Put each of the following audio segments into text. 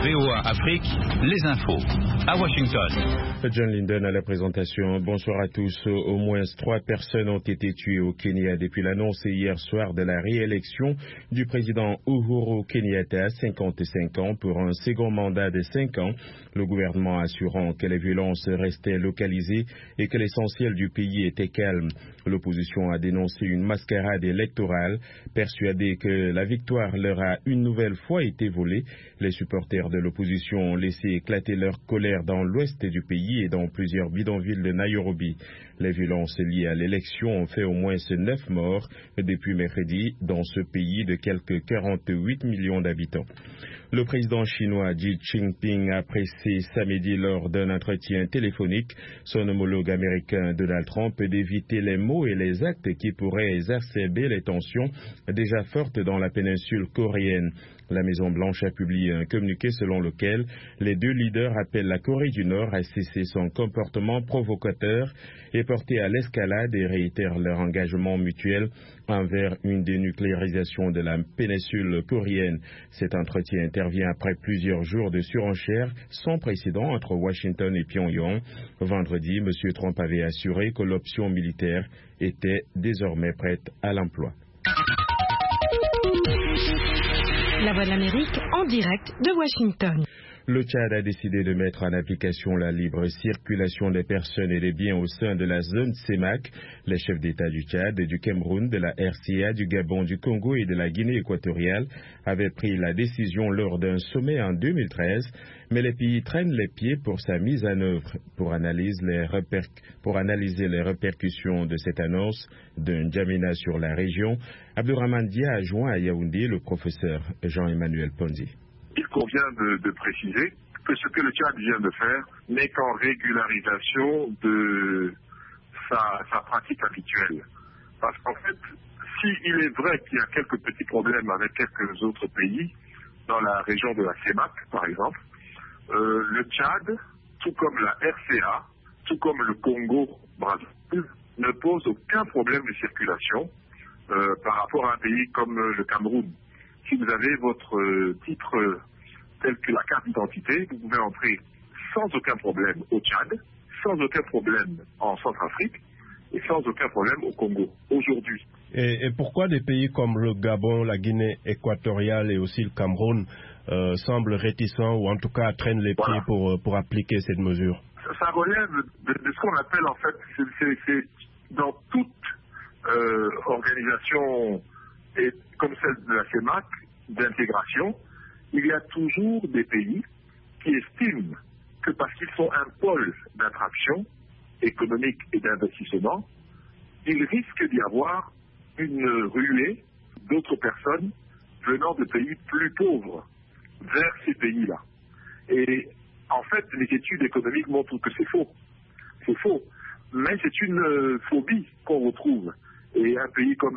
VOA Afrique, les infos. À Washington. John Linden à la présentation. Bonsoir à tous. Au moins 3 personnes ont été tuées au Kenya depuis l'annonce hier soir de la réélection du président Uhuru Kenyatta, 55 ans, pour un second mandat de 5 ans. Le gouvernement assurant que les violences restaient localisées et que l'essentiel du pays était calme. L'opposition a dénoncé une mascarade électorale, persuadée que la victoire leur a une nouvelle fois été volée. Les supporters de l'opposition ont laissé éclater leur colère dans l'ouest du pays et dans plusieurs bidonvilles de Nairobi. Les violences liées à l'élection ont fait au moins 9 morts depuis mercredi dans ce pays de quelques 48 millions d'habitants. Le président chinois Xi Jinping a pressé samedi lors d'un entretien téléphonique son homologue américain Donald Trump d'éviter les mots et les actes qui pourraient exacerber les tensions déjà fortes dans la péninsule coréenne. La Maison-Blanche a publié un communiqué selon lequel les deux leaders appellent la Corée du Nord à cesser son comportement provocateur et porter à l'escalade et réitèrent leur engagement mutuel envers une dénucléarisation de la péninsule coréenne. Cet entretien intervient après plusieurs jours de surenchère sans précédent entre Washington et Pyongyang. Vendredi, M. Trump avait assuré que l'option militaire était désormais prête à l'emploi. La Voix de l'Amérique en direct de Washington. Le Tchad a décidé de mettre en application la libre circulation des personnes et des biens au sein de la zone CEMAC. Les chefs d'État du Tchad, du Cameroun, de la RCA, du Gabon, du Congo et de la Guinée équatoriale avaient pris la décision lors d'un sommet en 2013, mais les pays traînent les pieds pour sa mise en œuvre. Pour analyser les répercussions de cette annonce d'un N'Djamena sur la région, Abdourahmane Dia a joint à Yaoundé le professeur Jean-Emmanuel Pondy. Il convient de préciser que ce que le Tchad vient de faire n'est qu'en régularisation de sa pratique habituelle. Parce qu'en fait, s'il est vrai qu'il y a quelques petits problèmes avec quelques autres pays, dans la région de la CEMAC par exemple, le Tchad, tout comme la RCA, tout comme le Congo-Brazzaville, ne pose aucun problème de circulation par rapport à un pays comme le Cameroun. Si vous avez votre titre tel que la carte d'identité, vous pouvez entrer sans aucun problème au Tchad, sans aucun problème en Centrafrique et sans aucun problème au Congo, aujourd'hui. Et pourquoi des pays comme le Gabon, la Guinée équatoriale et aussi le Cameroun semblent réticents ou en tout cas traînent les pieds pour appliquer cette mesure? Ça relève de ce qu'on appelle en fait, c'est dans toute organisation et comme celle de la CEMAC, d'intégration, il y a toujours des pays qui estiment que parce qu'ils sont un pôle d'attraction économique et d'investissement, il risque d'y avoir une ruée d'autres personnes venant de pays plus pauvres vers ces pays-là. Et en fait, les études économiques montrent que c'est faux. C'est faux. Mais c'est une phobie qu'on retrouve. Et un pays comme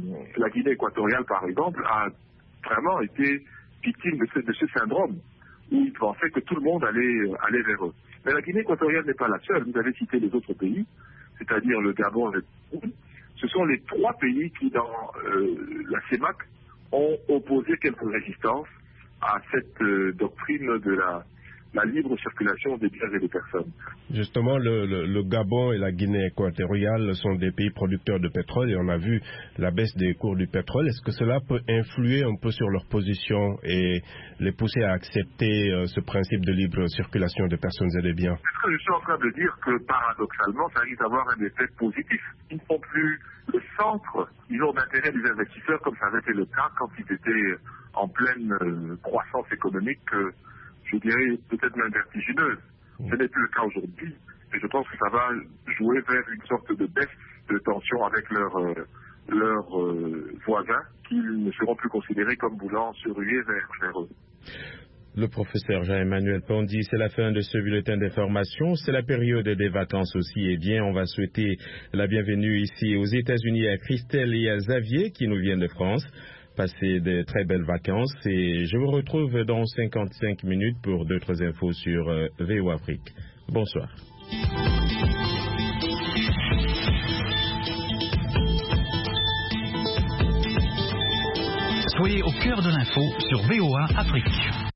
la Guinée équatoriale, par exemple, a vraiment été victime de ce syndrome, où ils pensaient que tout le monde allait vers eux. Mais la Guinée équatoriale n'est pas la seule. Vous avez cité les autres pays, c'est-à-dire le Gabon et le Cameroun. Ce sont les 3 pays qui, dans la CEMAC, ont opposé quelques résistances à cette doctrine de la libre circulation des biens et des personnes. Justement, le Gabon et la Guinée équatoriale sont des pays producteurs de pétrole et on a vu la baisse des cours du pétrole. Est-ce que cela peut influer un peu sur leur position et les pousser à accepter ce principe de libre circulation des personnes et des biens? C'est ce que je suis en train de dire, que paradoxalement, ça risque d'avoir un effet positif. Ils ne sont plus le centre, disons, d'intérêt des investisseurs comme ça avait été le cas quand ils étaient en pleine croissance économique, je dirais peut-être même vertigineuse. Ce n'est plus le cas aujourd'hui. Et je pense que ça va jouer vers une sorte de baisse de tension avec leurs voisins qui ne seront plus considérés comme voulant se ruer vers eux. Le professeur Jean-Emmanuel Pondy, c'est la fin de ce bulletin d'information. C'est la période des vacances aussi. Eh bien, on va souhaiter la bienvenue ici aux États-Unis à Christelle et à Xavier qui nous viennent de France. Passez de très belles vacances et je vous retrouve dans 55 minutes pour d'autres infos sur VOA Afrique. Bonsoir. Soyez au cœur de l'info sur VOA Afrique.